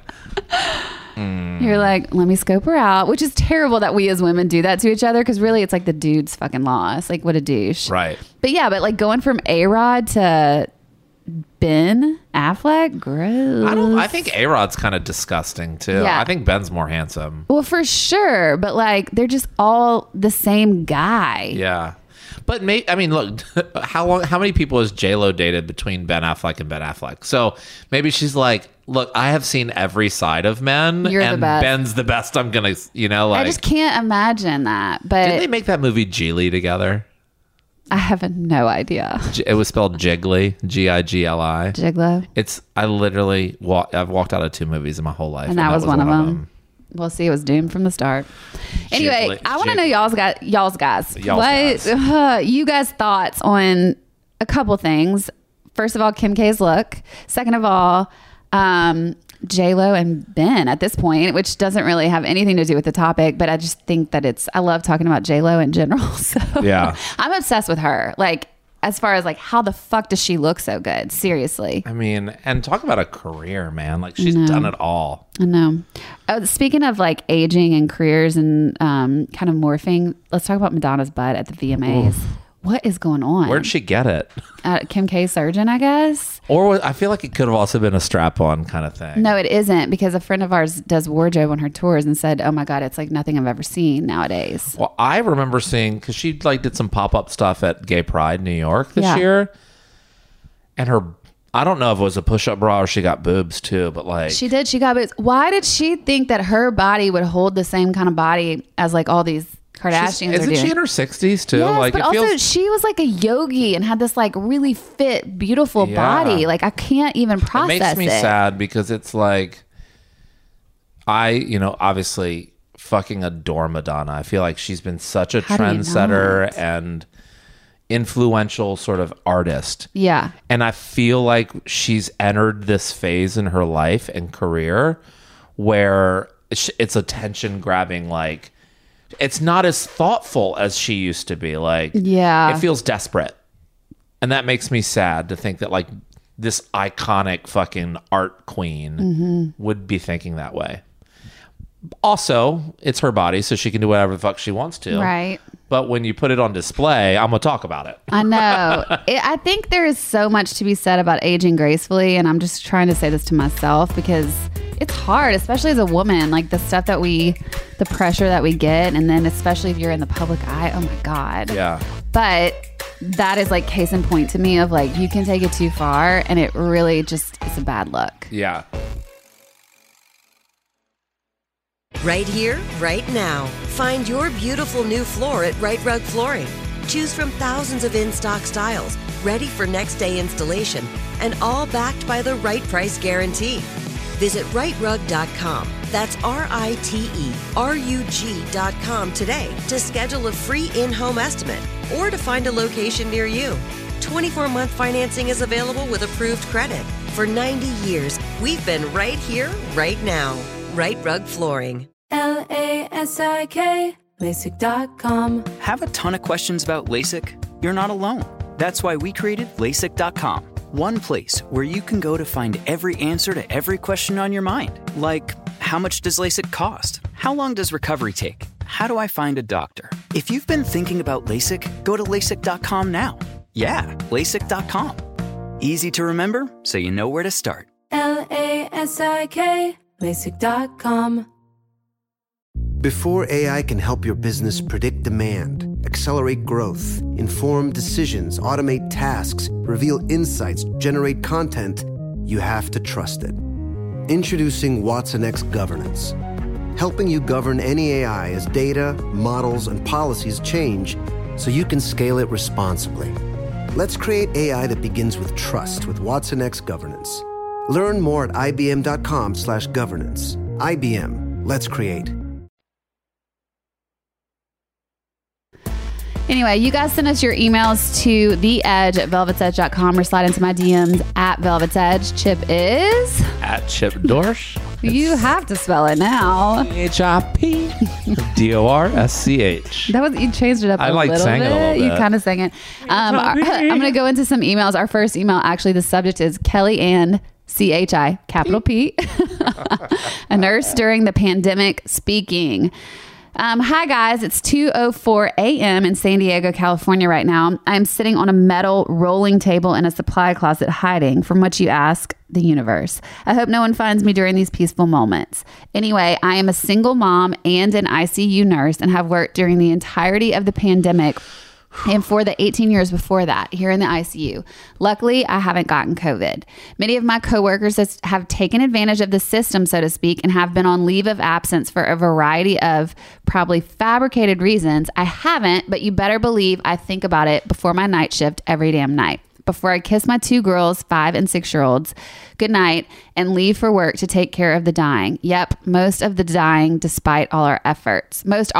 You're like, let me scope her out, which is terrible that we as women do that to each other because really it's like the dude's fucking loss. Like, what a douche. Right. But yeah, but like going from A-Rod to Ben Affleck, gross. I think A-Rod's kind of disgusting too. Yeah. I think Ben's more handsome. Well, for sure, but like they're just all the same guy. Yeah. But look, how many people has J-Lo dated between Ben Affleck and Ben Affleck? So maybe she's like, look, I have seen every side of men. You're and the best. Ben's the best. I'm gonna, like, I just can't imagine that. But didn't they make that movie Geely together? I have no idea. It was spelled Jiggly, Gigli. Giglo. I've walked out of 2 movies in my whole life, and that was one of them. We'll see. It was doomed from the start. Anyway, I want to know y'all's guys. You guys' thoughts on a couple things. First of all, Kim K's look. Second of all, J-Lo and Ben at this point, which doesn't really have anything to do with the topic, but I just think that I love talking about J-Lo in general. So yeah, I'm obsessed with her. Like, as far as like, how the fuck does she look so good? Seriously. I mean, and talk about a career, man. Like, she's done it all. I know. Speaking of like aging and careers and kind of morphing, let's talk about Madonna's butt at the VMAs. Oof. What is going on? Where'd she get it? Kim K surgeon, I guess. Or I feel like it could have also been a strap-on kind of thing. No, it isn't, because a friend of ours does wardrobe on her tours and said, "Oh my God, it's like nothing I've ever seen nowadays." Well, I remember seeing, because she like did some pop-up stuff at Gay Pride New York this year, and I don't know if it was a push-up bra or she got boobs too, but like she got boobs. Why did she think that her body would hold the same kind of body as like all these Kardashians Isn't she in her 60s too? Yes, like, but also she was like a yogi and had this like really fit, beautiful body. Like, I can't even process it. It makes me sad because it's like, obviously fucking adore Madonna. I feel like she's been such a trendsetter and influential sort of artist. Yeah. And I feel like she's entered this phase in her life and career where it's attention grabbing, like, it's not as thoughtful as she used to be. Like, yeah, it feels desperate. And that makes me sad to think that like this iconic fucking art queen would be thinking that way. Also, it's her body, so she can do whatever the fuck she wants to. Right. But when you put it on display, I'm going to talk about it. I know. I think there is so much to be said about aging gracefully. And I'm just trying to say this to myself because it's hard, especially as a woman, like the stuff that the pressure that we get. And then especially if you're in the public eye, oh my God. Yeah. But that is like case in point to me of like, you can take it too far and it really just, it's a bad look. Yeah. Right here, right now. Find your beautiful new floor at Right Rug Flooring. Choose from thousands of in-stock styles, ready for next day installation, and all backed by the right price guarantee. Visit rightrug.com. That's RITERUG.com today to schedule a free in-home estimate or to find a location near you. 24-month financing is available with approved credit. For 90 years, we've been right here, right now. Right Rug Flooring. LASIK, LASIK.com. Have a ton of questions about LASIK? You're not alone. That's why we created LASIK.com. One place where you can go to find every answer to every question on your mind. Like, how much does LASIK cost? How long does recovery take? How do I find a doctor? If you've been thinking about LASIK, go to LASIK.com now. Yeah, LASIK.com. Easy to remember, so you know where to start. LASIK, LASIK.com. Before AI can help your business predict demand, accelerate growth, inform decisions, automate tasks, reveal insights, generate content, you have to trust it. Introducing watsonx Governance, helping you govern any AI as data, models, and policies change so you can scale it responsibly. Let's create AI that begins with trust with Watson X Governance. Learn more at ibm.com/governance. IBM. Let's create. Anyway, you guys send us your emails to theedge@velvetsedge.com or slide into my DMs at Velvet's Edge. Chip is... At Chip Dorsch. You have to spell it now. ChipDorsch. That was, you changed it up a little sang bit. It a little bit. You kind of sang it. I'm going to go into some emails. Our first email, actually, the subject is Kelly Ann, CHI, capital P, a nurse during the pandemic speaking. Hi guys, it's 2:04 a.m. in San Diego, California right now. I'm sitting on a metal rolling table in a supply closet hiding from what you ask, the universe. I hope no one finds me during these peaceful moments. Anyway, I am a single mom and an ICU nurse and have worked during the entirety of the pandemic and for the 18 years before that here in the ICU. Luckily, I haven't gotten COVID. Many of my coworkers have taken advantage of the system, so to speak, and have been on leave of absence for a variety of probably fabricated reasons. I haven't, but you better believe I think about it before my night shift every damn night. Before I kiss my 2 girls, 5 and 6-year-olds, goodnight, and leave for work to take care of the dying. Yep, most are dying despite all our efforts. Oof,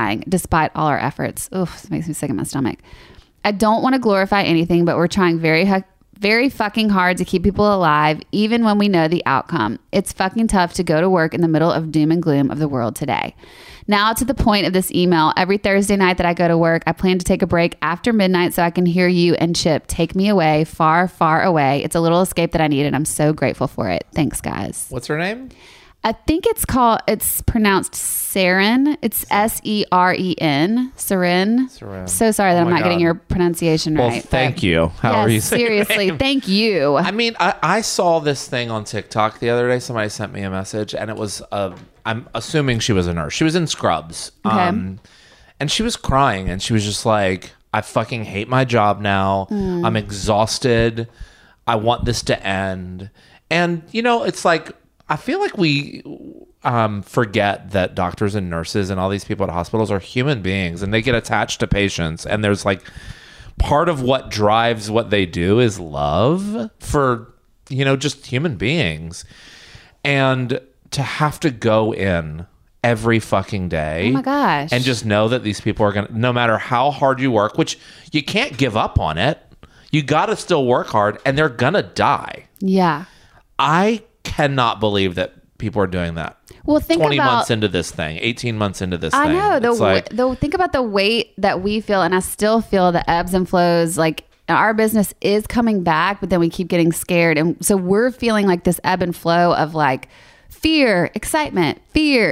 this makes me sick in my stomach. I don't want to glorify anything, but we're trying very fucking hard to keep people alive, even when we know the outcome. It's fucking tough to go to work in the middle of doom and gloom of the world today. Now to the point of this email. Every Thursday night that I go to work, I plan to take a break after midnight so I can hear you and Chip take me away, far, far away. It's a little escape that I need, and I'm so grateful for it. Thanks, guys. What's her name? I think it's pronounced Seren. It's Seren. Seren. So sorry that I'm not getting your pronunciation right. Well, thank you. How are you saying seriously, thank you. I mean, I saw this thing on TikTok the other day. Somebody sent me a message, and it was, I'm assuming she was a nurse. She was in scrubs. Okay. And she was crying, and she was just like, I fucking hate my job now. I'm exhausted. I want this to end. And, you know, it's like, I feel like we forget that doctors and nurses and all these people at hospitals are human beings, and they get attached to patients. And there's like part of what drives what they do is love for, you know, just human beings. And to have to go in every fucking day. Oh my gosh. And just know that these people are going to, no matter how hard you work, which you can't give up on it. You got to still work hard, and they're going to die. Yeah. I cannot believe that people are doing that. Well, think 20 about, months into this thing, 18 months into this thing. I know. Think about the weight that we feel, and I still feel the ebbs and flows. Like, our business is coming back, but then we keep getting scared. And so we're feeling like this ebb and flow of like fear, excitement, fear.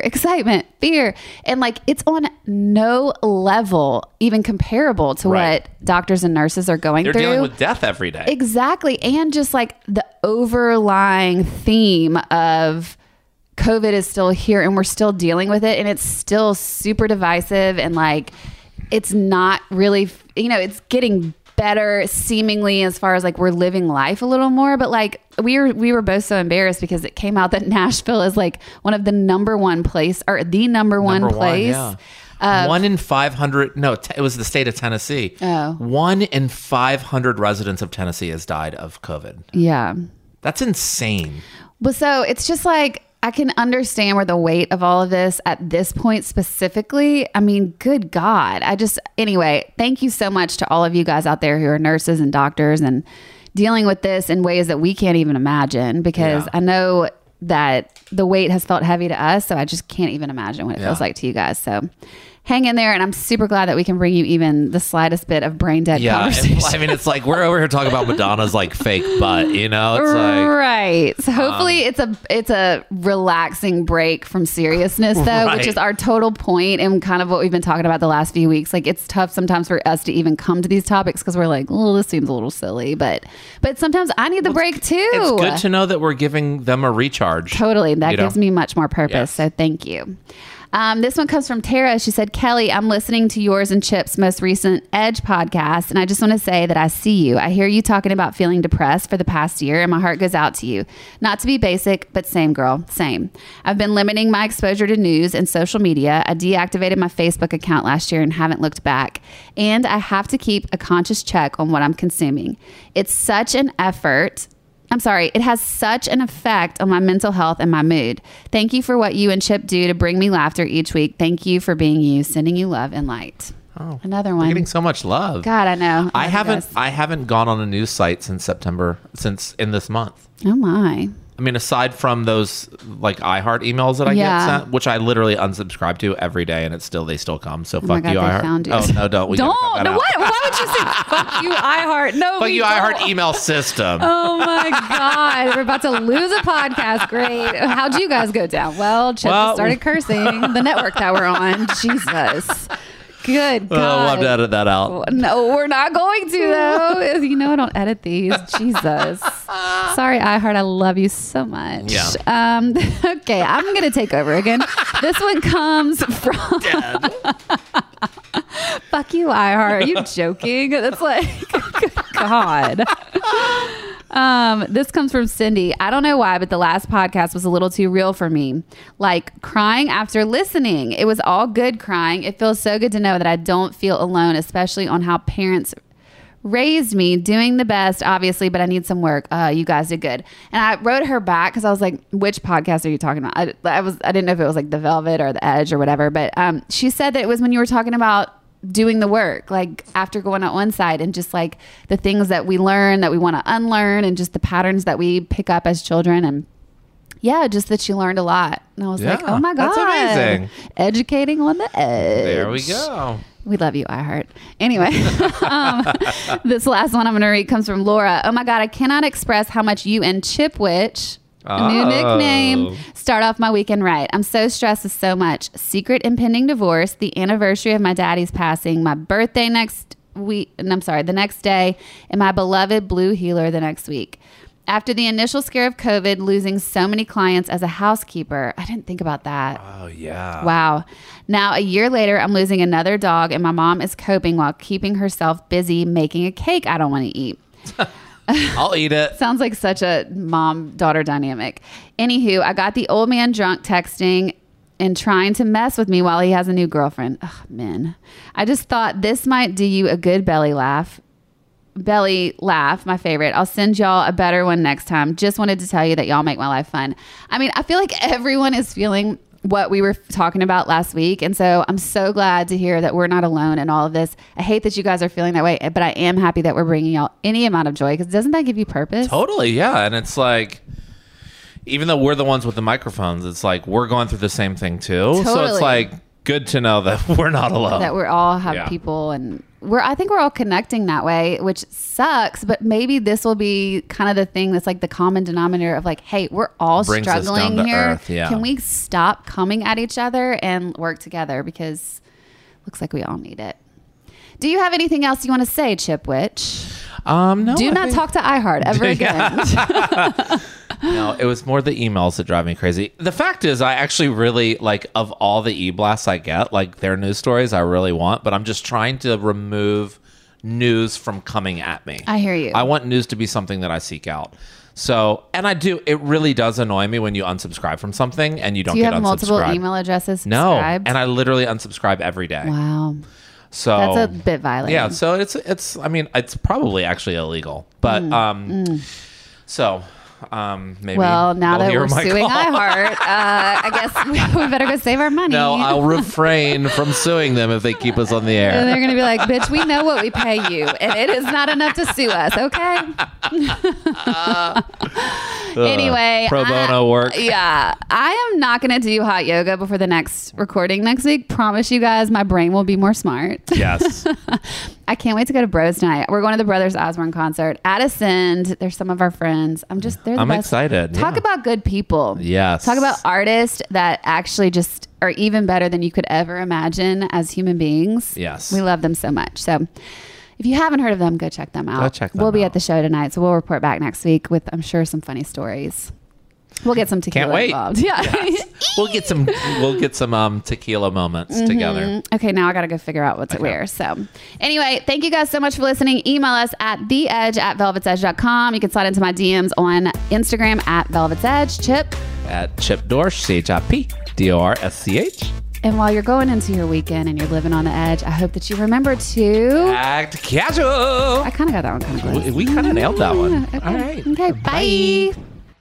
And like, it's on no level even comparable to what doctors and nurses are going through. They're dealing with death every day. Exactly. And just like the overlying theme of COVID is still here, and we're still dealing with it, and it's still super divisive, and like, it's not really, you know, it's getting better seemingly as far as like we're living life a little more, but like we were both so embarrassed because it came out that Nashville is like one of the number one place, or the number one place. Yeah. 1 in 500. No, it was the state of Tennessee. 1 in 500 residents of Tennessee has died of COVID. Yeah. That's insane. Well, so it's just like, I can understand where the weight of all of this at this point specifically. I mean, good God. Anyway, thank you so much to all of you guys out there who are nurses and doctors and dealing with this in ways that we can't even imagine, because I know that the weight has felt heavy to us. So I just can't even imagine what it feels like to you guys. So hang in there, and I'm super glad that we can bring you even the slightest bit of brain dead conversation. I mean, it's like we're over here talking about Madonna's like fake butt, you know? It's like, right. So hopefully it's a relaxing break from seriousness, though, which is our total point and kind of what we've been talking about the last few weeks. Like, it's tough sometimes for us to even come to these topics because we're like, oh, this seems a little silly, but sometimes I need the break too. It's good to know that we're giving them a recharge. Totally. That gives me much more purpose. Yes. So thank you. This one comes from Tara. She said, Kelly, I'm listening to yours and Chip's most recent Edge podcast, and I just want to say that I see you. I hear you talking about feeling depressed for the past year, and my heart goes out to you. Not to be basic, but same, girl, same. I've been limiting my exposure to news and social media. I deactivated my Facebook account last year and haven't looked back. And I have to keep a conscious check on what I'm consuming. It's such an effort. It has such an effect on my mental health and my mood. Thank you for what you and Chip do to bring me laughter each week. Thank you for being you. Sending you love and light. Oh, another one. We're getting so much love. God, I know. I haven't gone on a news site since in this month. Oh my. I mean, aside from those like iHeart emails that I get sent, which I literally unsubscribe to every day, and they still come. So fuck you, iHeart. Found you. Oh no, don't. No, what? Why would you say fuck you, iHeart? No, fuck you, iHeart email system. Oh my God, we're about to lose a podcast. Great. How'd you guys go down? Well, Chip started cursing the network that we're on. Jesus. Good God. Oh, we'll have to edit that out. No, we're not going to, though. You know I don't edit these. Jesus. Sorry, iHeart. I love you so much. Yeah. Okay, I'm going to take over again. This one comes from... Fuck you, iHeart. Are you joking? That's like... Good God. This comes from Cindy. I don't know why, but the last podcast was a little too real for me. Like crying after listening. It was all good crying. It feels so good to know that I don't feel alone, especially on how parents raised me, doing the best, obviously, but I need some work. You guys did good. And I wrote her back because I was like, which podcast are you talking about? I didn't know if it was like The Velvet or The Edge or whatever, but she said that it was when you were talking about doing the work, like after going on one side, and just like the things that we learn that we want to unlearn, and just the patterns that we pick up as children. And yeah, just that she learned a lot. And I was like, oh my God, that's amazing. Educating on the edge. There we go. We love you, iHeart. Anyway, this last one I'm going to read comes from Laura. Oh my God, I cannot express how much you and Chipwich, a new nickname, start off my weekend right. I'm so stressed with so much. Secret impending divorce, the anniversary of my daddy's passing, my birthday the next day, and my beloved blue healer the next week. After the initial scare of COVID, losing so many clients as a housekeeper, I didn't think about that. Oh, yeah. Wow. Now, a year later, I'm losing another dog, and my mom is coping while keeping herself busy making a cake I don't want to eat. I'll eat it. Sounds like such a mom-daughter dynamic. Anywho, I got the old man drunk texting and trying to mess with me while he has a new girlfriend. Ugh, men. I just thought this might do you a good belly laugh. Belly laugh, my favorite. I'll send y'all a better one next time. Just wanted to tell you that y'all make my life fun. I mean, I feel like everyone is feeling what we were talking about last week. And so I'm so glad to hear that we're not alone in all of this. I hate that you guys are feeling that way, but I am happy that we're bringing y'all any amount of joy, because doesn't that give you purpose? Totally, yeah. And it's like, even though we're the ones with the microphones, it's like we're going through the same thing too. Totally. So it's like good to know that we're not alone. That we all have people, and I think we're all connecting that way, which sucks, but maybe this will be kind of the thing that's like the common denominator of like, hey, we're all brings struggling us down to here. earth, yeah. Can we stop coming at each other and work together? Because looks like we all need it. Do you have anything else you want to say, Chipwich? No. Do not talk to iHeart ever again. No, it was more the emails that drive me crazy. The fact is, I actually really, like, of all the e-blasts I get, like, their news stories I really want, but I'm just trying to remove news from coming at me. I hear you. I want news to be something that I seek out. So, and I do, it really does annoy me when you unsubscribe from something and you don't get unsubscribed. Do you have multiple email addresses subscribed? No, and I literally unsubscribe every day. Wow. So that's a bit violent. Yeah, so it's I mean, it's probably actually illegal. But so maybe. Well, now that we're suing iHeart, I guess we better go save our money. No, I'll refrain from suing them if they keep us on the air. And they're going to be like, bitch, we know what we pay you, and it is not enough to sue us, okay? Anyway. Pro bono work. Yeah. I am not going to do hot yoga before the next recording next week. Promise you guys, my brain will be more smart. Yes. I can't wait to go to Bros tonight. We're going to the Brothers Osborne concert at Ascend. They're some of our friends. I'm excited. Talk about good people. Yes. Talk about artists that actually just are even better than you could ever imagine as human beings. Yes. We love them so much. So if you haven't heard of them, go check them out. Go check them We'll be out. at the show tonight, so we'll report back next week with, I'm sure, some funny stories. We'll get some tequila Can't wait. involved. Yeah. Yes. We'll get some tequila moments together. Okay, now I got to go figure out what to wear. So anyway, thank you guys so much for listening. Email us at theedge@velvetsedge.com. You can slide into my DMs on Instagram at velvetsedge. Chip. At Chip Dorsch, ChipDorsch. And while you're going into your weekend and you're living on the edge, I hope that you remember to act casual. I kind of got that one kind of close. We kind of nailed that one. Okay. All right. Okay, bye.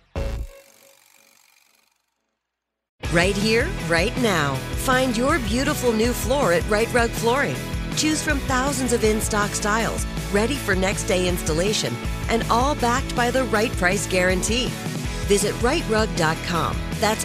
Right here, right now. Find your beautiful new floor at Right Rug Flooring. Choose from thousands of in-stock styles, ready for next day installation, and all backed by the right price guarantee. Visit rightrug.com. That's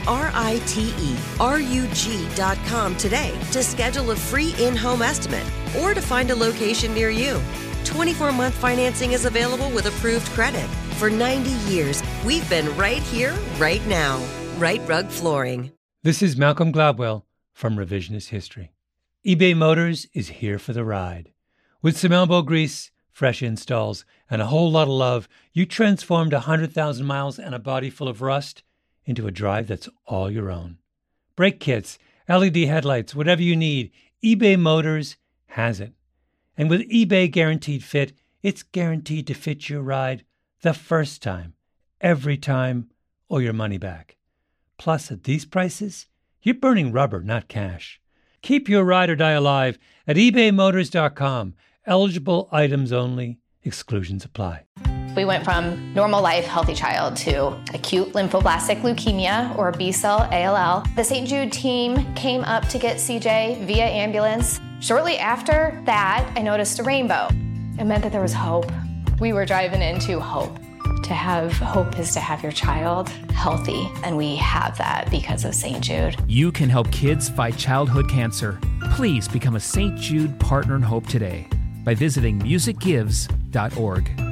RITERUG.com today to schedule a free in-home estimate or to find a location near you. 24-month financing is available with approved credit. For 90 years, we've been right here, right now. Right Rug Flooring. This is Malcolm Gladwell from Revisionist History. eBay Motors is here for the ride. With some elbow grease, fresh installs, and a whole lot of love, you transformed 100,000 miles and a body full of rust into a drive that's all your own. Brake kits, LED headlights, whatever you need, eBay Motors has it. And with eBay Guaranteed Fit, it's guaranteed to fit your ride the first time, every time, or your money back. Plus, at these prices, you're burning rubber, not cash. Keep your ride or die alive at ebaymotors.com. Eligible items only. Exclusions apply. We went from normal life, healthy child to acute lymphoblastic leukemia, or B-cell ALL. The St. Jude team came up to get CJ via ambulance. Shortly after that, I noticed a rainbow. It meant that there was hope. We were driving into hope. To have hope is to have your child healthy, and we have that because of St. Jude. You can help kids fight childhood cancer. Please become a St. Jude Partner in Hope today by visiting musicgives.org.